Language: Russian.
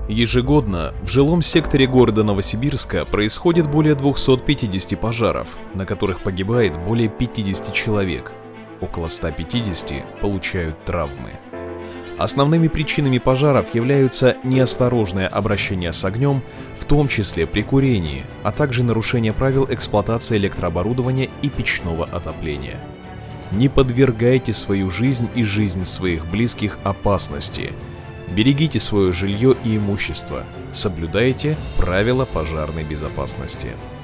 Ежегодно в жилом секторе города Новосибирска происходит более 250 пожаров, на которых погибает более 50 человек. Около 150 получают травмы. Основными причинами пожаров являются неосторожное обращение с огнем, в том числе при курении, а также нарушение правил эксплуатации электрооборудования и печного отопления. Не подвергайте свою жизнь и жизнь своих близких опасности. Берегите свое жилье и имущество. Соблюдайте правила пожарной безопасности.